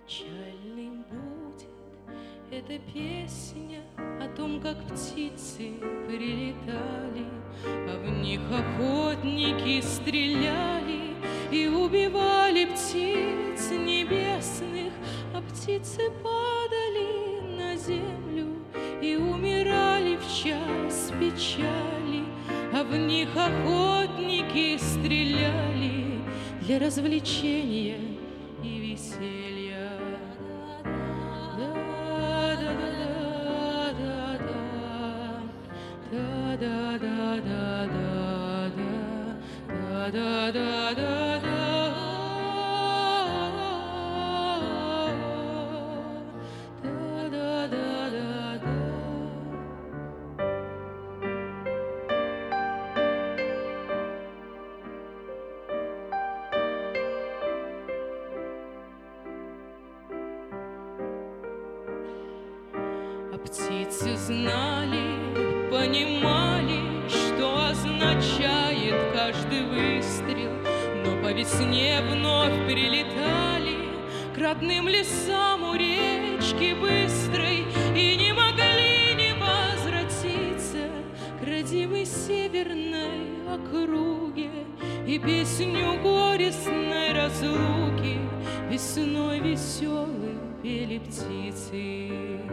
Печальной будет эта песня о том, как птицы прилетали, а в них охотники стреляли и убивали птиц небесных, а птицы падали на землю и умирали в час печали, а в них охотники стреляли для развлечения и веселья. А птицы знали, понимали, что означает каждый выстрел, но по весне вновь прилетали к родным лесам у речки быстрой и не могли не возвратиться к родимой северной округе и песню горестной разлуки весной веселой пели птицы.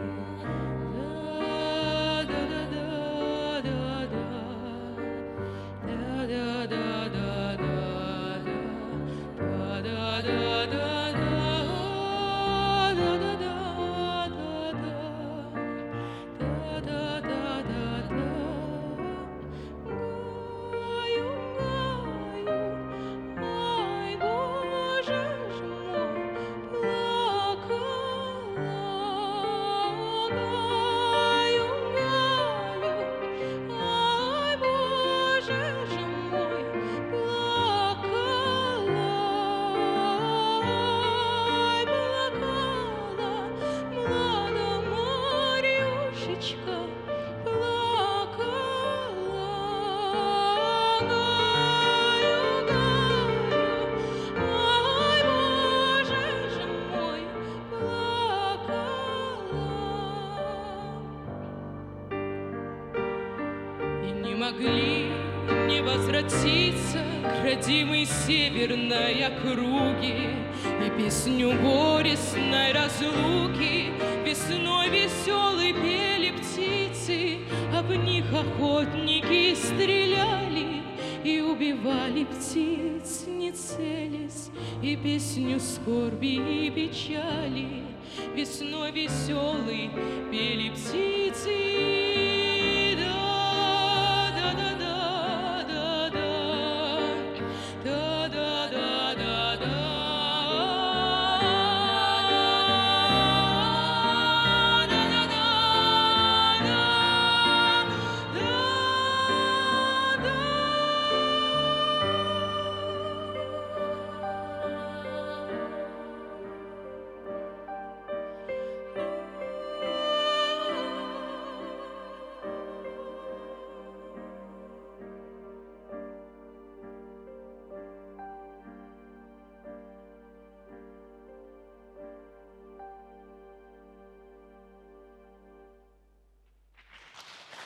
Не могли не возвратиться к родимой северной округе и песню горестной разлуки весной веселой пели птицы, а в них охотники стреляли и убивали птиц, не целясь, и песню скорби и печали весной веселой пели птицы.